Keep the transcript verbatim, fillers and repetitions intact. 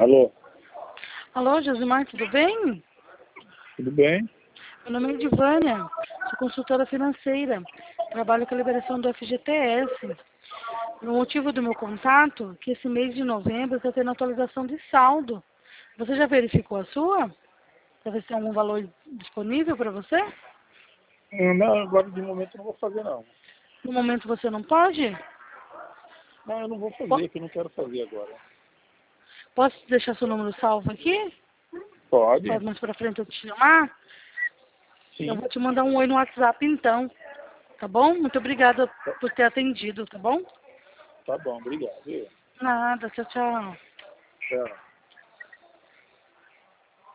Alô? Alô, Josimar, tudo bem? Tudo bem? Meu nome é Edivânia, sou consultora financeira, trabalho com a liberação do F G T S. O motivo do meu contato é que esse mês de novembro está tendo atualização de saldo. Você já verificou a sua? Para ver se tem algum valor disponível para você? Hum, Não, agora de momento eu não vou fazer não. No momento você não pode? Não, eu não vou Po- fazer, que eu não quero fazer agora. Posso deixar seu número salvo aqui? Pode? Para mais para frente eu te chamar? Eu Sim. vou te mandar um oi no WhatsApp então, tá bom? Muito obrigada por ter atendido, tá bom? Tá bom, obrigado. viu? Nada, tchau, tchau. Tchau.